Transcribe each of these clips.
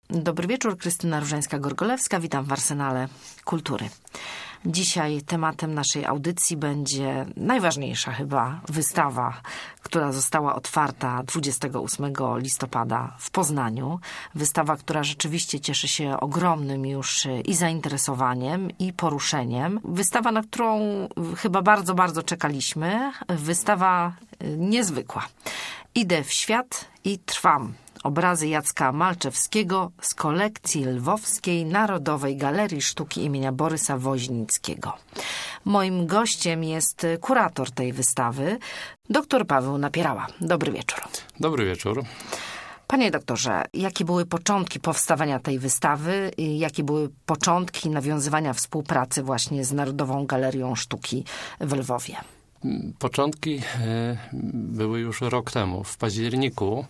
Dobry wieczór, Krystyna Różańska-Gorgolewska. Witam w Arsenale Kultury. Dzisiaj tematem naszej audycji będzie najważniejsza chyba wystawa, która została otwarta 28 listopada w Poznaniu. Wystawa, która rzeczywiście cieszy się ogromnym już i zainteresowaniem, i poruszeniem. Wystawa, na którą chyba bardzo, bardzo czekaliśmy. Wystawa niezwykła. Idę w świat i trwam. Obrazy Jacka Malczewskiego z kolekcji Lwowskiej Narodowej Galerii Sztuki imienia Borysa Woźnickiego. Moim gościem jest kurator tej wystawy, dr Paweł Napierała. Dobry wieczór. Dobry wieczór. Panie doktorze, jakie były początki powstawania tej wystawy i jakie były początki nawiązywania współpracy właśnie z Narodową Galerią Sztuki w Lwowie? Początki były już rok temu, w październiku.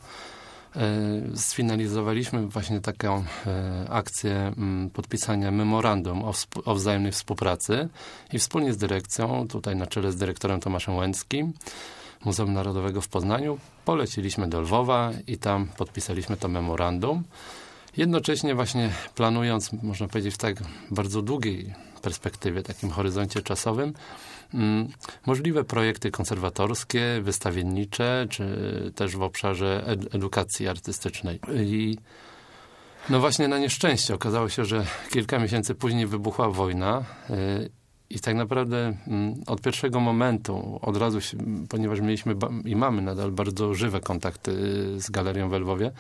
Sfinalizowaliśmy właśnie taką akcję podpisania memorandum o wzajemnej współpracy i wspólnie z dyrekcją, tutaj na czele z dyrektorem Tomaszem Łęckim, Muzeum Narodowego w Poznaniu, poleciliśmy do Lwowa i tam podpisaliśmy to memorandum. Jednocześnie właśnie planując, można powiedzieć, w tak bardzo długiej perspektywie, takim horyzoncie czasowym, możliwe projekty konserwatorskie, wystawiennicze, czy też w obszarze edukacji artystycznej. I no właśnie na nieszczęście okazało się, że kilka miesięcy później wybuchła wojna i tak naprawdę od pierwszego momentu, od razu, ponieważ mieliśmy i mamy nadal bardzo żywe kontakty z galerią w Lwowie,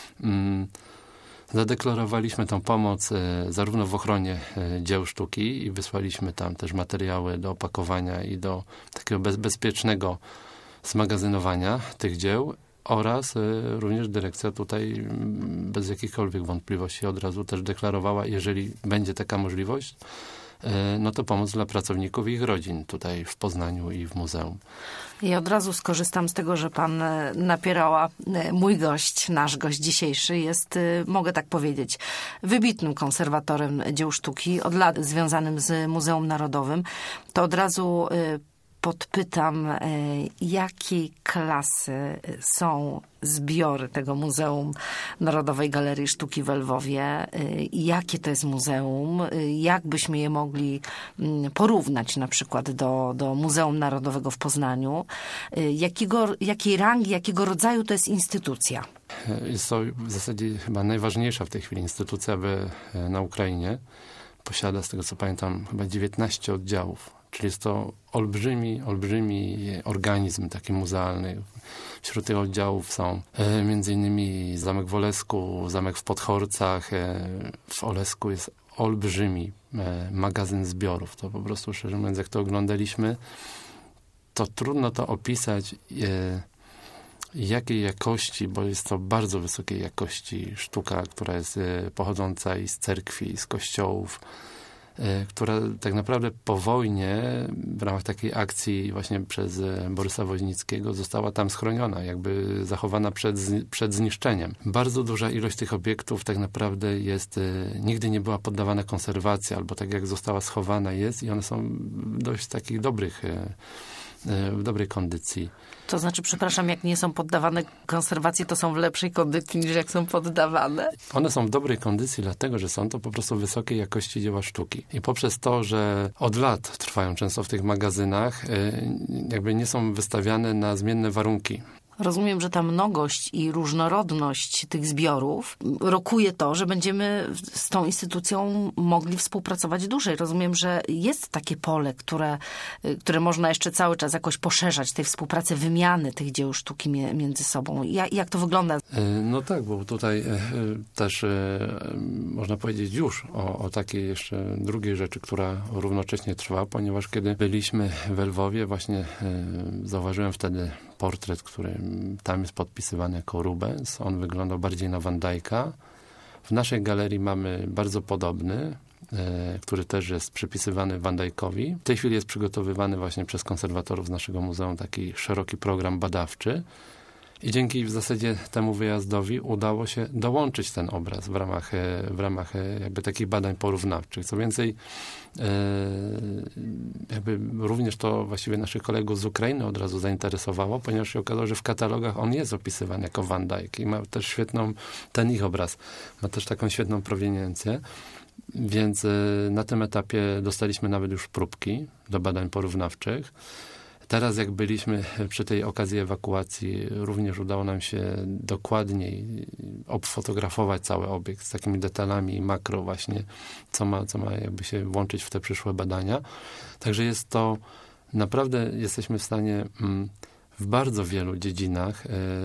zadeklarowaliśmy tą pomoc zarówno w ochronie dzieł sztuki i wysłaliśmy tam też materiały do opakowania i do takiego bezpiecznego zmagazynowania tych dzieł oraz również dyrekcja tutaj bez jakichkolwiek wątpliwości od razu też deklarowała, jeżeli będzie taka możliwość, no to pomoc dla pracowników i ich rodzin tutaj w Poznaniu i w muzeum. I od razu skorzystam z tego, że pan Napierała, mój gość, nasz gość dzisiejszy jest, mogę tak powiedzieć, wybitnym konserwatorem dzieł sztuki, od lat związanym z Muzeum Narodowym. To od razu podpytam, jakiej klasy są zbiory tego Muzeum Narodowej Galerii Sztuki w Lwowie, jakie to jest muzeum, jak byśmy je mogli porównać na przykład do Muzeum Narodowego w Poznaniu, jakiej rangi, jakiego rodzaju to jest instytucja? Jest to w zasadzie chyba najważniejsza w tej chwili instytucja na Ukrainie. Posiada, z tego co pamiętam, chyba 19 oddziałów. Czyli jest to olbrzymi organizm taki muzealny. Wśród tych oddziałów są między innymi Zamek w Olesku, Zamek w Podchorcach. W Olesku jest olbrzymi magazyn zbiorów. To po prostu, szczerze mówiąc, jak to oglądaliśmy, to trudno to opisać, jakiej jakości, bo jest to bardzo wysokiej jakości sztuka, która jest pochodząca i z cerkwi, i z kościołów, która tak naprawdę po wojnie w ramach takiej akcji właśnie przez Borysa Woźnickiego została tam schroniona, jakby zachowana przed zniszczeniem. Bardzo duża ilość tych obiektów tak naprawdę nigdy nie była poddawana konserwacji, albo tak jak została schowana jest i one są dość takich w dobrej kondycji. To znaczy, przepraszam, jak nie są poddawane konserwacji, to są w lepszej kondycji niż jak są poddawane? One są w dobrej kondycji, dlatego że są to po prostu wysokiej jakości dzieła sztuki. I poprzez to, że od lat trwają często w tych magazynach, jakby nie są wystawiane na zmienne warunki. Rozumiem, że ta mnogość i różnorodność tych zbiorów rokuje to, że będziemy z tą instytucją mogli współpracować dłużej. Rozumiem, że jest takie pole, które można jeszcze cały czas jakoś poszerzać, tej współpracy, wymiany tych dzieł sztuki między sobą. Jak to wygląda? No tak, bo tutaj też można powiedzieć już o takiej jeszcze drugiej rzeczy, która równocześnie trwa, ponieważ kiedy byliśmy w Lwowie, właśnie zauważyłem wtedy portret, który tam jest podpisywany jako Rubens. On wyglądał bardziej na Van Dycka. W naszej galerii mamy bardzo podobny, który też jest przypisywany Van Dyckowi. W tej chwili jest przygotowywany właśnie przez konserwatorów z naszego muzeum taki szeroki program badawczy. I dzięki w zasadzie temu wyjazdowi udało się dołączyć ten obraz w ramach jakby takich badań porównawczych. Co więcej, jakby również to właściwie naszych kolegów z Ukrainy od razu zainteresowało, ponieważ się okazało, że w katalogach on jest opisywany jako Van Dyck i ma też świetną, ten ich obraz ma też taką świetną proweniencję. Więc na tym etapie dostaliśmy nawet już próbki do badań porównawczych. Teraz jak byliśmy przy tej okazji ewakuacji, również udało nam się dokładniej obfotografować cały obiekt z takimi detalami makro właśnie, co ma jakby się włączyć w te przyszłe badania. Także jest to, naprawdę jesteśmy w stanie w bardzo wielu dziedzinach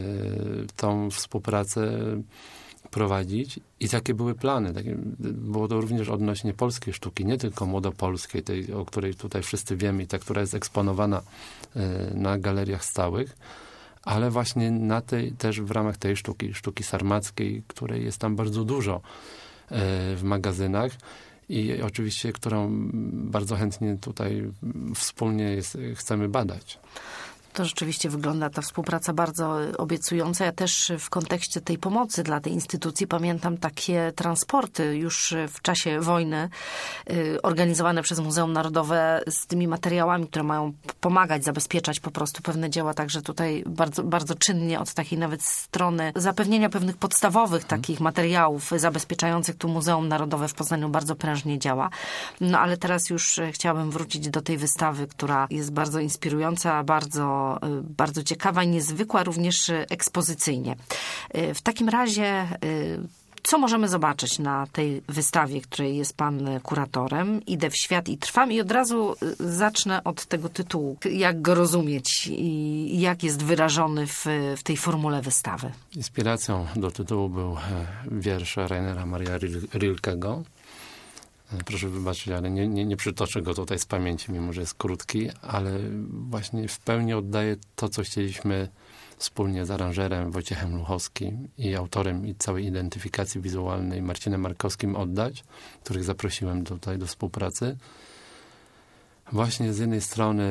tą współpracę prowadzić i takie były plany. Było to również odnośnie polskiej sztuki, nie tylko młodopolskiej, tej, o której tutaj wszyscy wiemy i ta, która jest eksponowana na galeriach stałych, ale właśnie na tej, też w ramach tej sztuki sarmackiej, której jest tam bardzo dużo w magazynach i oczywiście, którą bardzo chętnie tutaj wspólnie chcemy badać. To rzeczywiście wygląda ta współpraca bardzo obiecująca. Ja też w kontekście tej pomocy dla tej instytucji pamiętam takie transporty już w czasie wojny organizowane przez Muzeum Narodowe z tymi materiałami, które mają pomagać, zabezpieczać po prostu pewne dzieła. Także tutaj bardzo, bardzo czynnie od takiej nawet strony zapewnienia pewnych podstawowych takich materiałów zabezpieczających tu Muzeum Narodowe w Poznaniu bardzo prężnie działa. No ale teraz już chciałabym wrócić do tej wystawy, która jest bardzo inspirująca, bardzo ciekawa i niezwykła również ekspozycyjnie. W takim razie, co możemy zobaczyć na tej wystawie, której jest pan kuratorem? Idę w świat i trwam i od razu zacznę od tego tytułu. Jak go rozumieć i jak jest wyrażony w tej formule wystawy? Inspiracją do tytułu był wiersz Rainera Maria Rilkego. Proszę wybaczyć, ale nie przytoczę go tutaj z pamięci, mimo że jest krótki, ale właśnie w pełni oddaje to, co chcieliśmy wspólnie z aranżerem Wojciechem Luchowskim i autorem i całej identyfikacji wizualnej Marcinem Markowskim oddać, których zaprosiłem tutaj do współpracy. Właśnie z jednej strony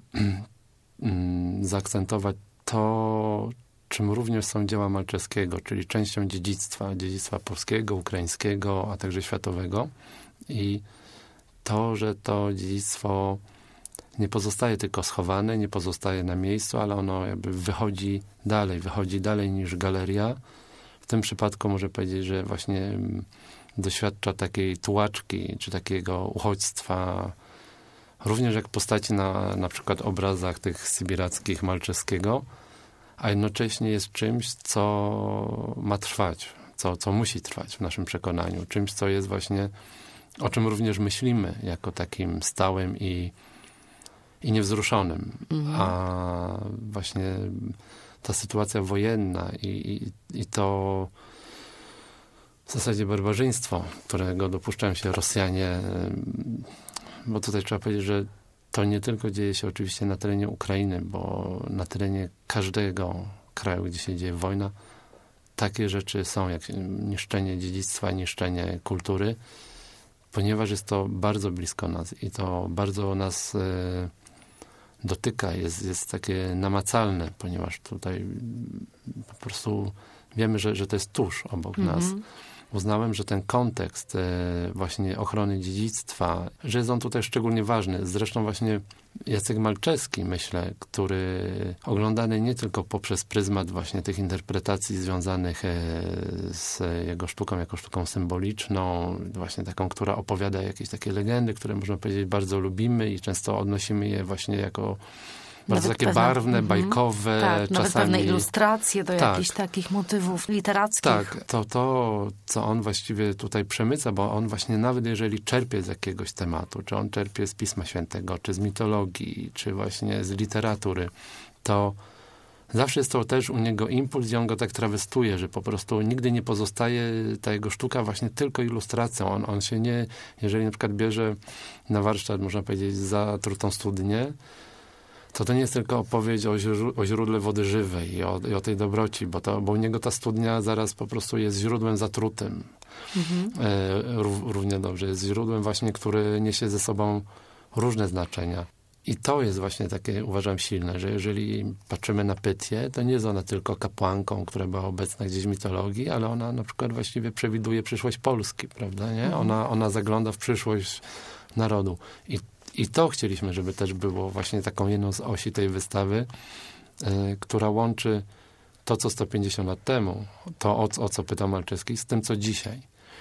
zaakcentować to, czym również są dzieła Malczewskiego, czyli częścią dziedzictwa polskiego, ukraińskiego, a także światowego. I to, że to dziedzictwo nie pozostaje tylko schowane, nie pozostaje na miejscu, ale ono jakby wychodzi dalej niż galeria. W tym przypadku może powiedzieć, że właśnie doświadcza takiej tułaczki, czy takiego uchodźstwa, również jak postaci na przykład obrazach tych sybirackich Malczewskiego, a jednocześnie jest czymś, co ma trwać, co musi trwać w naszym przekonaniu, czymś, co jest właśnie, o czym również myślimy jako takim stałym i niewzruszonym. A właśnie ta sytuacja wojenna i to w zasadzie barbarzyństwo, którego dopuszczają się Rosjanie, bo tutaj trzeba powiedzieć, że to nie tylko dzieje się oczywiście na terenie Ukrainy, bo na terenie każdego kraju, gdzie się dzieje wojna, takie rzeczy są, jak niszczenie dziedzictwa, niszczenie kultury, ponieważ jest to bardzo blisko nas i to bardzo nas dotyka, jest takie namacalne, ponieważ tutaj po prostu wiemy, że to jest tuż obok nas. Uznałem, że ten kontekst właśnie ochrony dziedzictwa, że jest on tutaj szczególnie ważny. Zresztą właśnie Jacek Malczewski, myślę, który oglądany nie tylko poprzez pryzmat właśnie tych interpretacji związanych z jego sztuką, jako sztuką symboliczną, właśnie taką, która opowiada jakieś takie legendy, które można powiedzieć bardzo lubimy i często odnosimy je właśnie jako bardzo nawet takie barwne, bajkowe. Tak, czasami nawet pewne ilustracje do jakichś takich motywów literackich. Tak, to, co on właściwie tutaj przemyca, bo on właśnie nawet jeżeli czerpie z jakiegoś tematu, czy on czerpie z Pisma Świętego, czy z mitologii, czy właśnie z literatury, to zawsze jest to też u niego impuls i on go tak trawestuje, że po prostu nigdy nie pozostaje ta jego sztuka właśnie tylko ilustracją. On się nie, jeżeli na przykład bierze na warsztat, można powiedzieć, zatrutą studnię, to nie jest tylko opowieść o źródle wody żywej i o tej dobroci, bo u niego ta studnia zaraz po prostu jest źródłem zatrutym. Równie dobrze. Jest źródłem właśnie, który niesie ze sobą różne znaczenia. I to jest właśnie takie, uważam, silne, że jeżeli patrzymy na Pytię, to nie jest ona tylko kapłanką, która była obecna gdzieś w mitologii, ale ona na przykład właściwie przewiduje przyszłość Polski, prawda, nie? Ona zagląda w przyszłość narodu. I to chcieliśmy, żeby też było właśnie taką jedną z osi tej wystawy, która łączy to, co 150 lat temu, to o co pytał Malczewski, z tym, co dzisiaj.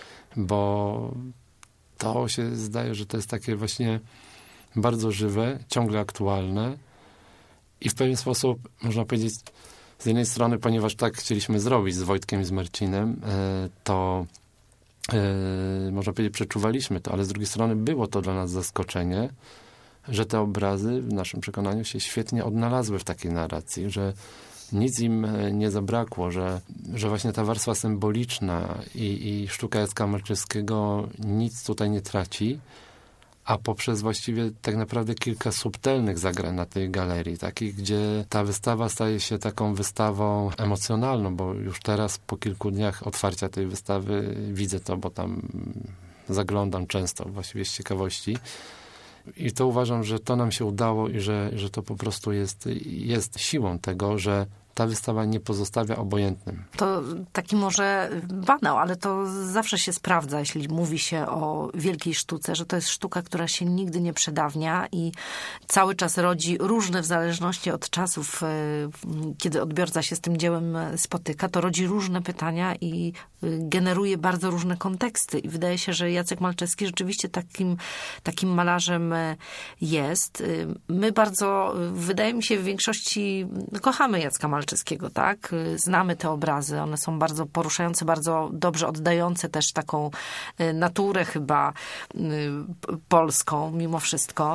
Bo to się zdaje, że to jest takie właśnie bardzo żywe, ciągle aktualne i w pewien sposób, można powiedzieć, z jednej strony, ponieważ tak chcieliśmy zrobić z Wojtkiem i z Marcinem, to można powiedzieć, przeczuwaliśmy to, ale z drugiej strony było to dla nas zaskoczenie, że te obrazy w naszym przekonaniu się świetnie odnalazły w takiej narracji, że nic im nie zabrakło, że właśnie ta warstwa symboliczna i sztuka Jacka Malczewskiego nic tutaj nie traci, a poprzez właściwie tak naprawdę kilka subtelnych zagrań na tej galerii, takich, gdzie ta wystawa staje się taką wystawą emocjonalną, bo już teraz po kilku dniach otwarcia tej wystawy widzę to, bo tam zaglądam często właściwie z ciekawości. I to uważam, że to nam się udało i że to po prostu jest siłą tego, że ta wystawa nie pozostawia obojętnym. To taki może banał, ale to zawsze się sprawdza, jeśli mówi się o wielkiej sztuce, że to jest sztuka, która się nigdy nie przedawnia i cały czas rodzi różne, w zależności od czasów, kiedy odbiorca się z tym dziełem spotyka, to rodzi różne pytania i generuje bardzo różne konteksty. I wydaje się, że Jacek Malczewski rzeczywiście takim malarzem jest. My bardzo, wydaje mi się, w większości kochamy Jacka Malczewskiego, tak? Znamy te obrazy, one są bardzo poruszające, bardzo dobrze oddające też taką naturę chyba polską, mimo wszystko.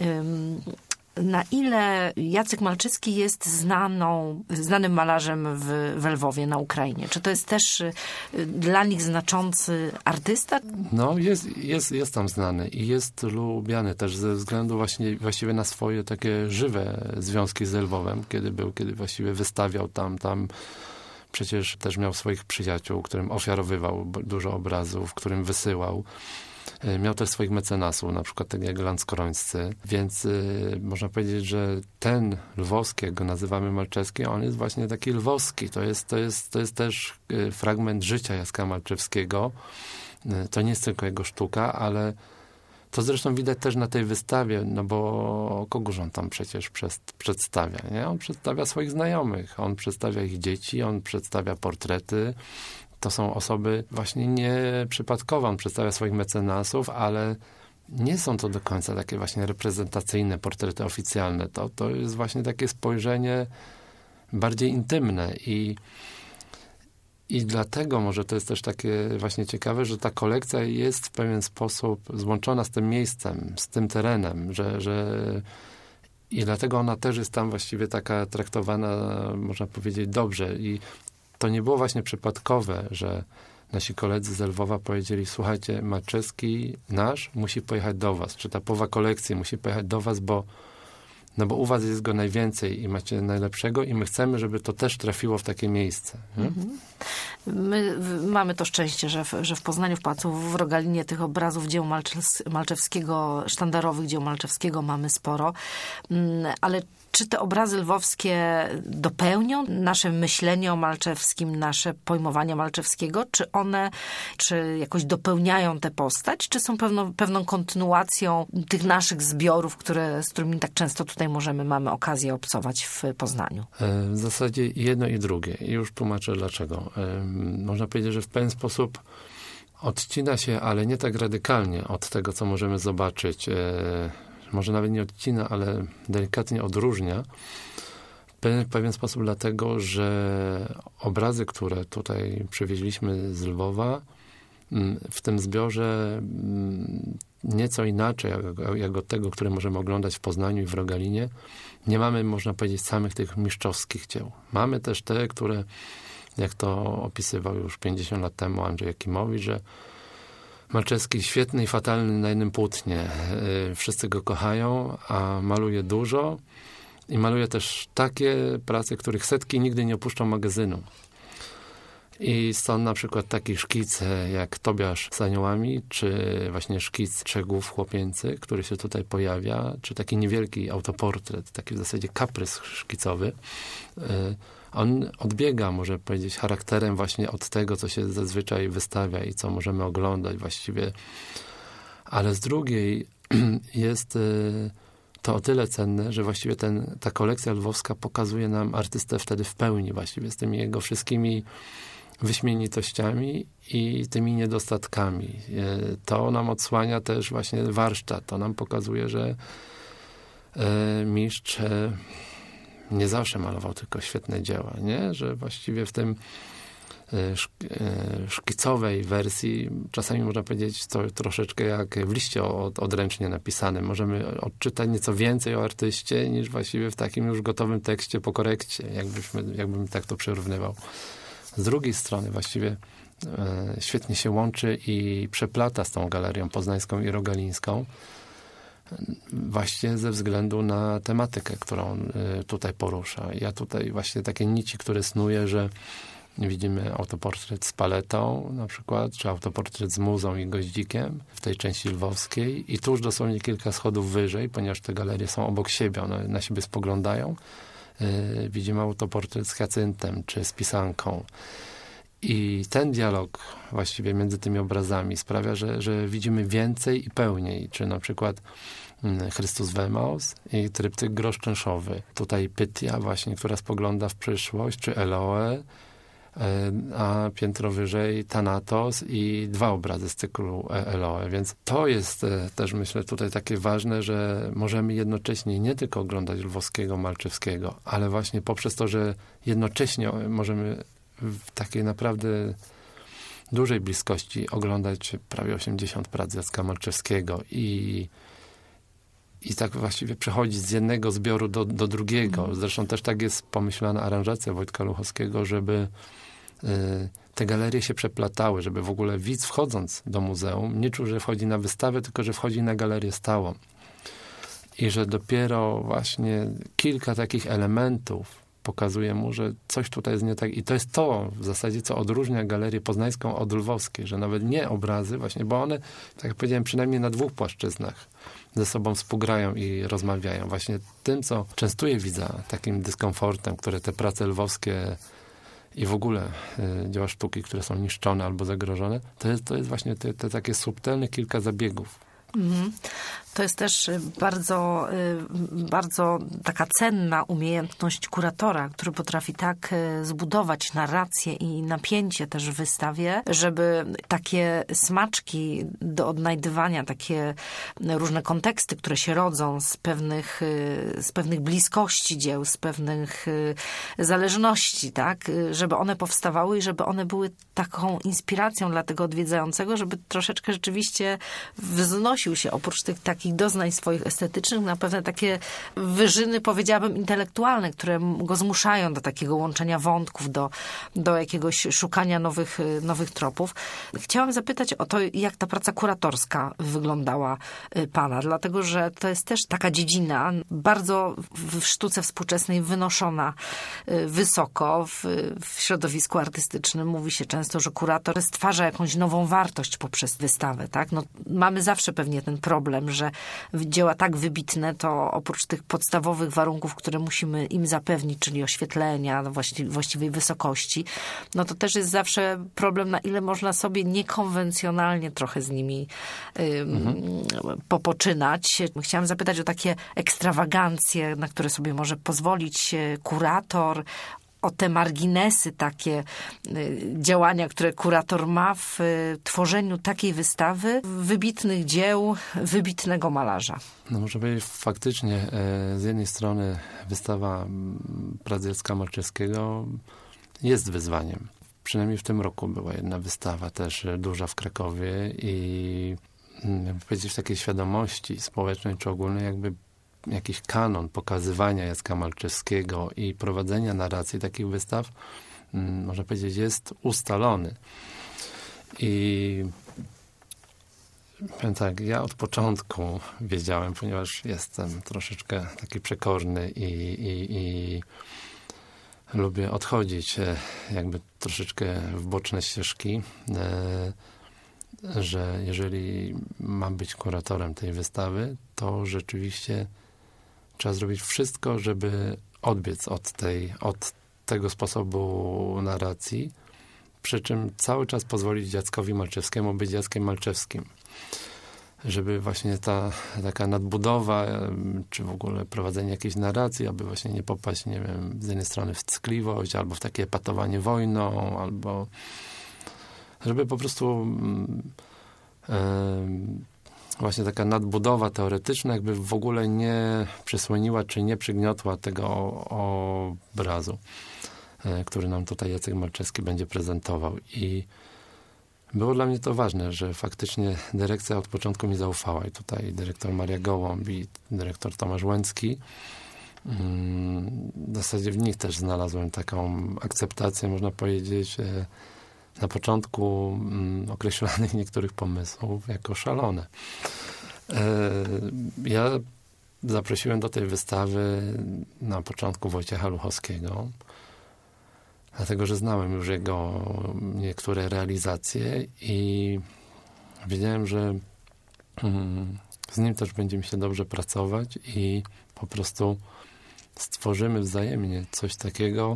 Na ile Jacek Malczewski jest znanym malarzem w Lwowie, na Ukrainie? Czy to jest też dla nich znaczący artysta? No, jest tam znany i jest lubiany też ze względu właściwie na swoje takie żywe związki z Lwowem, kiedy właściwie wystawiał tam przecież też miał swoich przyjaciół, którym ofiarowywał dużo obrazów, którym wysyłał. Miał też swoich mecenasów, na przykład tak jak Lanskorońscy, więc można powiedzieć, że ten lwowski, jak go nazywamy Malczewski, on jest właśnie taki lwowski. To jest też fragment życia Jacka Malczewskiego. To nie jest tylko jego sztuka, ale to zresztą widać też na tej wystawie, no bo kogoż on tam przecież przedstawia, nie? On przedstawia swoich znajomych, on przedstawia ich dzieci, on przedstawia portrety. To są osoby właśnie nieprzypadkowe. On przedstawia swoich mecenasów, ale nie są to do końca takie właśnie reprezentacyjne portrety oficjalne. To jest właśnie takie spojrzenie bardziej intymne i dlatego może to jest też takie właśnie ciekawe, że ta kolekcja jest w pewien sposób złączona z tym miejscem, z tym terenem, i dlatego ona też jest tam właściwie taka traktowana, można powiedzieć, dobrze. I to nie było właśnie przypadkowe, że nasi koledzy z Lwowa powiedzieli: słuchajcie, Malczewski nasz musi pojechać do was, czy ta połowa kolekcji musi pojechać do was, bo u was jest go najwięcej i macie najlepszego i my chcemy, żeby to też trafiło w takie miejsce. My mamy to szczęście, że w Poznaniu, w Pałacu w Rogalinie tych obrazów dzieł Malczewskiego, sztandarowych dzieł Malczewskiego mamy sporo, ale czy te obrazy lwowskie dopełnią nasze myślenie o Malczewskim, nasze pojmowanie Malczewskiego? Czy jakoś dopełniają tę postać? Czy są pewną kontynuacją tych naszych zbiorów, z którymi tak często tutaj mamy okazję obcować w Poznaniu? W zasadzie jedno i drugie. I już tłumaczę dlaczego. Można powiedzieć, że w pewien sposób odcina się, ale nie tak radykalnie od tego, co możemy zobaczyć. Może nawet nie odcina, ale delikatnie odróżnia. W pewien sposób dlatego, że obrazy, które tutaj przywieźliśmy z Lwowa, w tym zbiorze nieco inaczej jak od tego, które możemy oglądać w Poznaniu i w Rogalinie, nie mamy, można powiedzieć, samych tych mistrzowskich dzieł. Mamy też te, które, jak to opisywał już 50 lat temu Andrzej Jakimowicz, że Malczewski świetny i fatalny na jednym płótnie. Wszyscy go kochają, a maluje dużo i maluje też takie prace, których setki nigdy nie opuszczą magazynu. I stąd na przykład taki szkic jak Tobiasz z aniołami, czy właśnie szkic Trzech Głów Chłopięcy, który się tutaj pojawia, czy taki niewielki autoportret, taki w zasadzie kaprys szkicowy. On odbiega, można powiedzieć, charakterem właśnie od tego, co się zazwyczaj wystawia i co możemy oglądać właściwie. Ale z drugiej jest to o tyle cenne, że właściwie ta kolekcja lwowska pokazuje nam artystę wtedy w pełni właściwie z tymi jego wszystkimi wyśmienitościami i tymi niedostatkami. To nam odsłania też właśnie warsztat. To nam pokazuje, że mistrz nie zawsze malował tylko świetne dzieła, nie? Że właściwie w tym szkicowej wersji czasami można powiedzieć to troszeczkę jak w liście odręcznie napisanym. Możemy odczytać nieco więcej o artyście niż właściwie w takim już gotowym tekście po korekcie, jakbym tak to przyrównywał. Z drugiej strony właściwie świetnie się łączy i przeplata z tą galerią poznańską i rogalińską, właśnie ze względu na tematykę, którą tutaj porusza. Ja tutaj właśnie takie nici, które snuję, że widzimy autoportret z paletą na przykład, czy autoportret z muzą i goździkiem w tej części lwowskiej i tuż dosłownie kilka schodów wyżej, ponieważ te galerie są obok siebie, one na siebie spoglądają. Widzimy autoportret z Hyacyntem, czy z pisanką. I ten dialog właściwie między tymi obrazami sprawia, że widzimy więcej i pełniej. Czy na przykład Chrystus w Emaus i tryptyk Grosz Czenszowy. Tutaj Pytia właśnie, która spogląda w przyszłość, czy Eloe, a piętro wyżej Thanatos i 2 obrazy z cyklu Eloe. Więc to jest też, myślę, tutaj takie ważne, że możemy jednocześnie nie tylko oglądać Lwowskiego, Malczewskiego, ale właśnie poprzez to, że jednocześnie możemy w takiej naprawdę dużej bliskości oglądać prawie 80 prac Jacka Malczewskiego i tak właściwie przechodzić z jednego zbioru do drugiego. Zresztą też tak jest pomyślana aranżacja Wojtka Luchowskiego, żeby te galerie się przeplatały, żeby w ogóle widz wchodząc do muzeum nie czuł, że wchodzi na wystawę, tylko że wchodzi na galerię stałą. I że dopiero właśnie kilka takich elementów pokazuje mu, że coś tutaj jest nie tak. I to jest to w zasadzie, co odróżnia galerię poznańską od lwowskiej, że nawet nie obrazy właśnie, bo one, tak jak powiedziałem, przynajmniej na 2 płaszczyznach ze sobą współgrają i rozmawiają. Właśnie tym, co częstuje widza takim dyskomfortem, które te prace lwowskie i w ogóle dzieła sztuki, które są niszczone albo zagrożone, to jest właśnie te takie subtelne kilka zabiegów. To jest też bardzo, bardzo taka cenna umiejętność kuratora, który potrafi tak zbudować narrację i napięcie też w wystawie, żeby takie smaczki do odnajdywania, takie różne konteksty, które się rodzą z pewnych bliskości dzieł, z pewnych zależności, tak, żeby one powstawały i żeby one były taką inspiracją dla tego odwiedzającego, żeby troszeczkę rzeczywiście wznosił się oprócz tych takich doznań swoich estetycznych na pewne takie wyżyny, powiedziałabym, intelektualne, które go zmuszają do takiego łączenia wątków, do jakiegoś szukania nowych tropów. Chciałam zapytać o to, jak ta praca kuratorska wyglądała pana, dlatego że to jest też taka dziedzina bardzo w sztuce współczesnej wynoszona wysoko w środowisku artystycznym. Mówi się często, że kurator stwarza jakąś nową wartość poprzez wystawę, tak? No, mamy zawsze pewnie ten problem, że dzieła tak wybitne, to oprócz tych podstawowych warunków, które musimy im zapewnić, czyli oświetlenia, właściwej wysokości, no to też jest zawsze problem, na ile można sobie niekonwencjonalnie trochę z nimi popoczynać. Chciałam zapytać o takie ekstrawagancje, na które sobie może pozwolić kurator, o te marginesy, takie działania, które kurator ma w tworzeniu takiej wystawy wybitnych dzieł wybitnego malarza. No może powiedzieć, faktycznie z jednej strony wystawa prac Jacka Malczewskiego jest wyzwaniem. Przynajmniej w tym roku była jedna wystawa też duża w Krakowie i jakby powiedzieć w takiej świadomości społecznej czy ogólnej jakby jakiś kanon pokazywania Jacka Malczewskiego i prowadzenia narracji takich wystaw, można powiedzieć, jest ustalony. I powiem tak, ja od początku wiedziałem, ponieważ jestem troszeczkę taki przekorny i lubię odchodzić jakby troszeczkę w boczne ścieżki, że jeżeli mam być kuratorem tej wystawy, to rzeczywiście trzeba zrobić wszystko, żeby odbiec od tego sposobu narracji, przy czym cały czas pozwolić Jackowi Malczewskiemu być Jackiem Malczewskim. Żeby właśnie ta taka nadbudowa, czy w ogóle prowadzenie jakiejś narracji, aby właśnie nie popaść, nie wiem, z jednej strony w ckliwość, albo w takie epatowanie wojną, albo żeby po prostu właśnie taka nadbudowa teoretyczna jakby w ogóle nie przysłoniła, czy nie przygniotła tego obrazu, który nam tutaj Jacek Malczewski będzie prezentował. I było dla mnie to ważne, że faktycznie dyrekcja od początku mi zaufała i tutaj dyrektor Maria Gołąb i dyrektor Tomasz Łęcki. W zasadzie w nich też znalazłem taką akceptację, można powiedzieć, na początku określanych niektórych pomysłów jako szalone. Ja zaprosiłem do tej wystawy na początku Wojciecha Luchowskiego, dlatego, że znałem już jego niektóre realizacje i wiedziałem, że z nim też będzie mi się dobrze pracować i po prostu stworzymy wzajemnie coś takiego,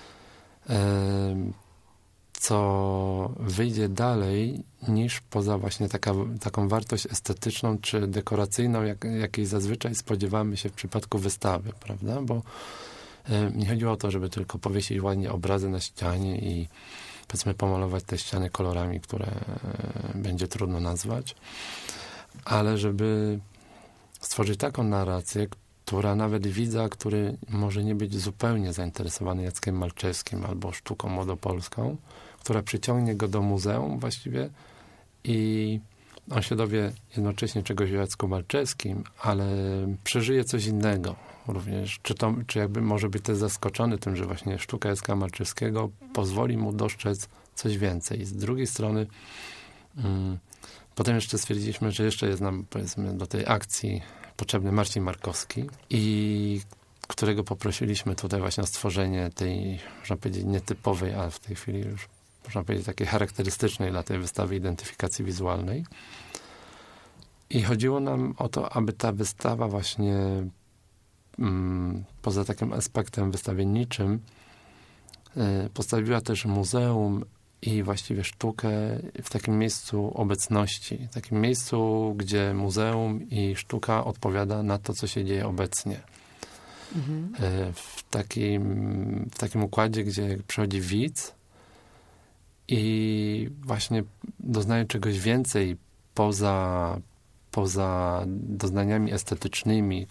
co wyjdzie dalej niż poza właśnie taką wartość estetyczną czy dekoracyjną, jakiej zazwyczaj spodziewamy się w przypadku wystawy, prawda? Bo nie chodziło o to, żeby tylko powiesić ładnie obrazy na ścianie i powiedzmy pomalować te ściany kolorami, które będzie trudno nazwać, ale żeby stworzyć taką narrację, która nawet widza, który może nie być zupełnie zainteresowany Jackiem Malczewskim albo sztuką młodopolską, która przyciągnie go do muzeum właściwie i on się dowie jednocześnie czegoś o Jacku Malczewskim, ale przeżyje coś innego. Również, czy jakby może być też zaskoczony tym, że właśnie sztuka Jacka Malczewskiego pozwoli mu dostrzec coś więcej. I z drugiej strony potem jeszcze stwierdziliśmy, że jeszcze jest nam, powiedzmy, do tej akcji potrzebny Marcin Markowski i którego poprosiliśmy tutaj właśnie o stworzenie tej, można powiedzieć, nietypowej, a w tej chwili już można powiedzieć takiej charakterystycznej dla tej wystawy identyfikacji wizualnej. I chodziło nam o to, aby ta wystawa właśnie poza takim aspektem wystawienniczym postawiła też muzeum i właściwie sztukę w takim miejscu obecności. Takim miejscu, gdzie muzeum i sztuka odpowiada na to, co się dzieje obecnie. W takim układzie, gdzie przychodzi widz i właśnie doznaje czegoś więcej poza doznaniami estetycznymi,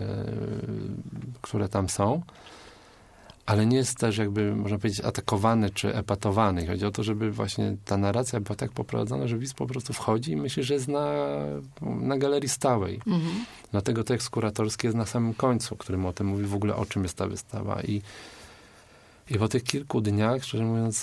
które tam są, ale nie jest też jakby, można powiedzieć, atakowany czy epatowany. Chodzi o to, żeby właśnie ta narracja była tak poprowadzona, że widz po prostu wchodzi i myśli, że jest na galerii stałej. Dlatego tekst kuratorski jest na samym końcu, którym o tym mówi w ogóle, o czym jest ta wystawa. I po tych kilku dniach, szczerze mówiąc,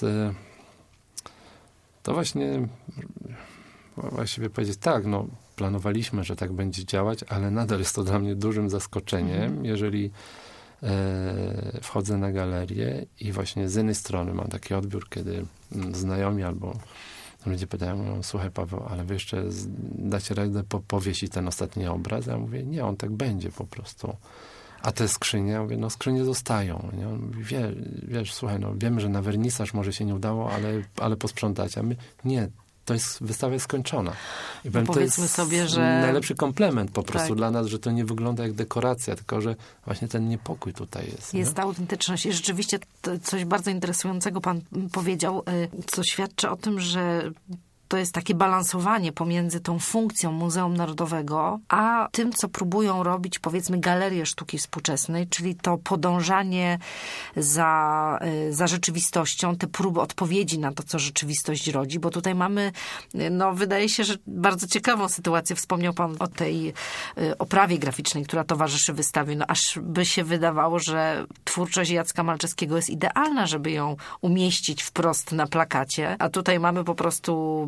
to właściwie powiedzieć tak, no planowaliśmy, że tak będzie działać, ale nadal jest to dla mnie dużym zaskoczeniem, jeżeli wchodzę na galerię i właśnie z jednej strony mam taki odbiór, kiedy znajomi albo ludzie pytają, no, słuchaj Paweł, ale wy jeszcze dacie radę powiesić ten ostatni obraz? Ja mówię, nie, on tak będzie po prostu. A te skrzynie, ja mówię, no skrzynie zostają. Nie? On mówi, wiesz, słuchaj, no wiemy, że na wernisaż może się nie udało, ale posprzątacie. A my, nie, wystawa jest skończona. I powiem, to jest sobie, że najlepszy komplement po prostu dla nas, że to nie wygląda jak dekoracja, tylko że właśnie ten niepokój tutaj jest. Jest ta autentyczność. I rzeczywiście coś bardzo interesującego pan powiedział, co świadczy o tym, że to jest takie balansowanie pomiędzy tą funkcją Muzeum Narodowego, a tym, co próbują robić, powiedzmy, galerie sztuki współczesnej, czyli to podążanie za rzeczywistością, te próby odpowiedzi na to, co rzeczywistość rodzi, bo tutaj mamy, no wydaje się, że bardzo ciekawą sytuację. Wspomniał pan o tej oprawie graficznej, która towarzyszy wystawie. No aż by się wydawało, że twórczość Jacka Malczewskiego jest idealna, żeby ją umieścić wprost na plakacie, a tutaj mamy po prostu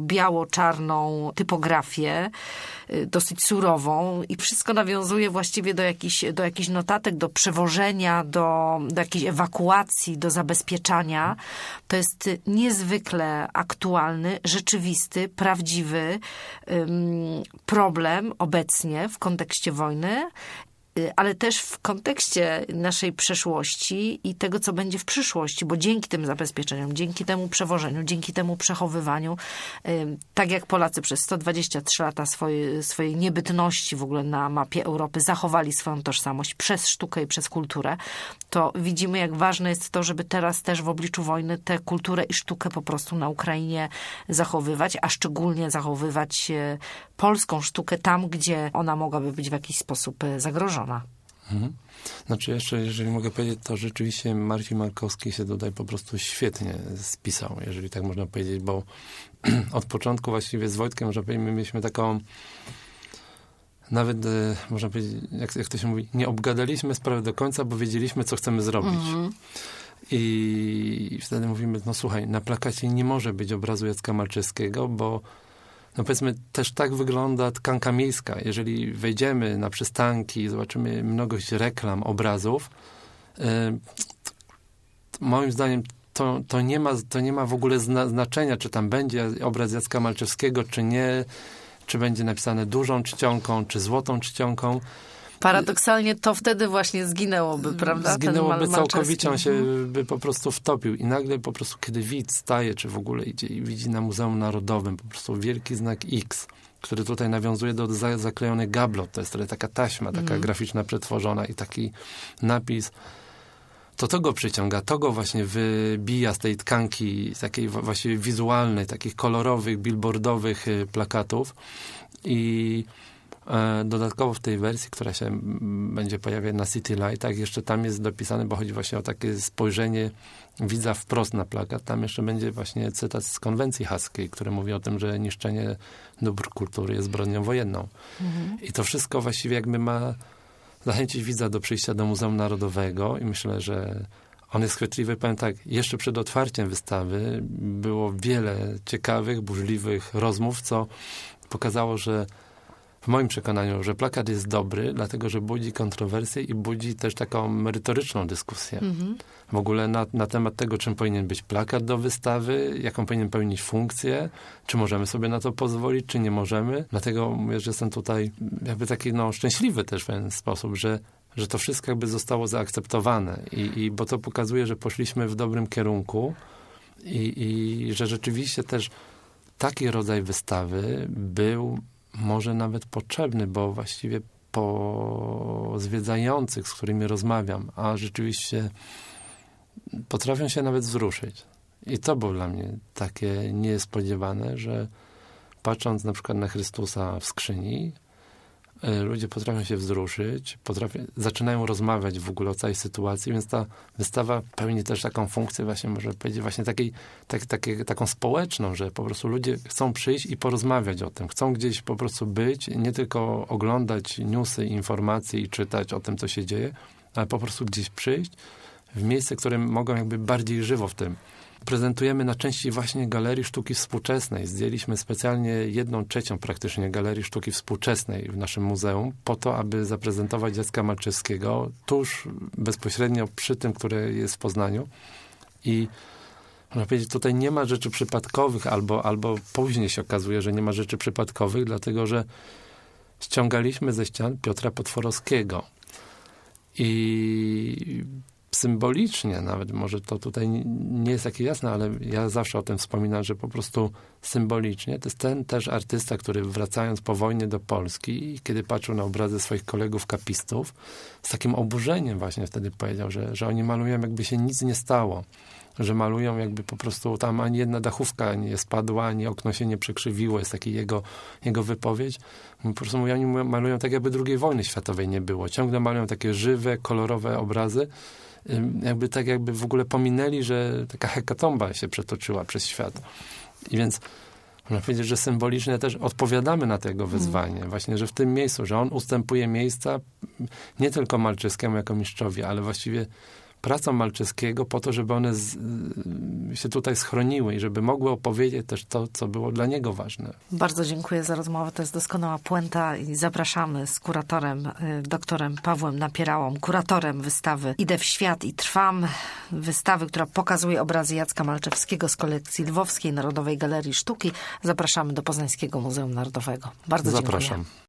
biało-czarną typografię, dosyć surową i wszystko nawiązuje właściwie do jakichś notatek, do przewożenia, do jakiejś ewakuacji, do zabezpieczania. To jest niezwykle aktualny, rzeczywisty, prawdziwy problem obecnie w kontekście wojny, ale też w kontekście naszej przeszłości i tego, co będzie w przyszłości, bo dzięki tym zabezpieczeniom, dzięki temu przewożeniu, dzięki temu przechowywaniu, tak jak Polacy przez 123 lata swojej niebytności w ogóle na mapie Europy zachowali swoją tożsamość przez sztukę i przez kulturę, to widzimy, jak ważne jest to, żeby teraz też w obliczu wojny tę kulturę i sztukę po prostu na Ukrainie zachowywać, a szczególnie zachowywać polską sztukę tam, gdzie ona mogłaby być w jakiś sposób zagrożona. Znaczy jeszcze, jeżeli mogę powiedzieć, to rzeczywiście Marcin Markowski się tutaj po prostu świetnie spisał, jeżeli tak można powiedzieć, bo od początku właściwie z Wojtkiem, że my mieliśmy taką nawet, można powiedzieć, jak to się mówi, nie obgadaliśmy sprawy do końca, bo wiedzieliśmy, co chcemy zrobić. I wtedy mówimy, no słuchaj, na plakacie nie może być obrazu Jacka Malczewskiego, bo no powiedzmy, też tak wygląda tkanka miejska. Jeżeli wejdziemy na przystanki i zobaczymy mnogość reklam, obrazów, moim zdaniem to nie ma w ogóle znaczenia, czy tam będzie obraz Jacka Malczewskiego, czy nie, czy będzie napisane dużą czcionką, czy złotą czcionką. Paradoksalnie to wtedy właśnie zginęłoby, prawda? Zginęłoby całkowicie, on się by po prostu wtopił. I nagle po prostu, kiedy widz staje, czy w ogóle idzie i widzi na Muzeum Narodowym po prostu wielki znak X, który tutaj nawiązuje do zaklejonych gablot. To jest trochę taka taśma, taka graficzna przetworzona i taki napis. To go przyciąga, to go właśnie wybija z tej tkanki takiej właściwie wizualnej, takich kolorowych, billboardowych plakatów. I dodatkowo w tej wersji, która się będzie pojawiać na City Lightach, jeszcze tam jest dopisane, bo chodzi właśnie o takie spojrzenie widza wprost na plakat. Tam jeszcze będzie właśnie cytat z konwencji haskiej, który mówi o tym, że niszczenie dóbr kultury jest zbrodnią wojenną. I to wszystko właściwie jakby ma zachęcić widza do przyjścia do Muzeum Narodowego i myślę, że on jest chwytliwy. Powiem tak, jeszcze przed otwarciem wystawy było wiele ciekawych, burzliwych rozmów, co pokazało, że w moim przekonaniu, że plakat jest dobry, dlatego, że budzi kontrowersję i budzi też taką merytoryczną dyskusję. W ogóle na temat tego, czym powinien być plakat do wystawy, jaką powinien pełnić funkcję, czy możemy sobie na to pozwolić, czy nie możemy. Dlatego mówię, że jestem tutaj jakby taki szczęśliwy też w ten sposób, że to wszystko jakby zostało zaakceptowane. Bo to pokazuje, że poszliśmy w dobrym kierunku i że rzeczywiście też taki rodzaj wystawy był może nawet potrzebny, bo właściwie po zwiedzających, z którymi rozmawiam, a rzeczywiście potrafią się nawet wzruszyć. I to było dla mnie takie niespodziewane, że patrząc na przykład na Chrystusa w skrzyni, ludzie potrafią się wzruszyć, zaczynają rozmawiać w ogóle o całej sytuacji, więc ta wystawa pełni też taką funkcję właśnie, można powiedzieć, właśnie taką społeczną, że po prostu ludzie chcą przyjść i porozmawiać o tym. Chcą gdzieś po prostu być, nie tylko oglądać newsy, informacje i czytać o tym, co się dzieje, ale po prostu gdzieś przyjść w miejsce, które mogą jakby bardziej żywo w tym. Prezentujemy na części właśnie Galerii Sztuki Współczesnej. Zdjęliśmy specjalnie 1/3 praktycznie Galerii Sztuki Współczesnej w naszym muzeum po to, aby zaprezentować Jacka Malczewskiego tuż bezpośrednio przy tym, które jest w Poznaniu. I można powiedzieć, tutaj nie ma rzeczy przypadkowych, albo później się okazuje, że nie ma rzeczy przypadkowych, dlatego że ściągaliśmy ze ścian Piotra Potworowskiego. I symbolicznie nawet, może to tutaj nie jest takie jasne, ale ja zawsze o tym wspominam, że po prostu symbolicznie to jest ten też artysta, który wracając po wojnie do Polski i kiedy patrzył na obrazy swoich kolegów kapistów, z takim oburzeniem właśnie wtedy powiedział, że oni malują jakby się nic nie stało, że malują jakby po prostu tam ani jedna dachówka nie spadła, ani okno się nie przekrzywiło, jest taki jego wypowiedź. Po prostu oni malują tak, jakby II wojny światowej nie było. Ciągle malują takie żywe, kolorowe obrazy, jakby w ogóle pominęli, że taka hekatomba się przetoczyła przez świat. I więc można powiedzieć, że symbolicznie też odpowiadamy na tego wyzwanie. Właśnie, że w tym miejscu, że on ustępuje miejsca nie tylko Malczewskiemu jako mistrzowi, ale właściwie pracom Malczewskiego po to, żeby one się tutaj schroniły i żeby mogły opowiedzieć też to, co było dla niego ważne. Bardzo dziękuję za rozmowę. To jest doskonała puenta i zapraszamy z kuratorem, doktorem Pawłem Napierałą, kuratorem wystawy Idę w świat i trwam. Wystawy, która pokazuje obrazy Jacka Malczewskiego z kolekcji Lwowskiej Narodowej Galerii Sztuki. Zapraszamy do Poznańskiego Muzeum Narodowego. Bardzo dziękuję. Zapraszam.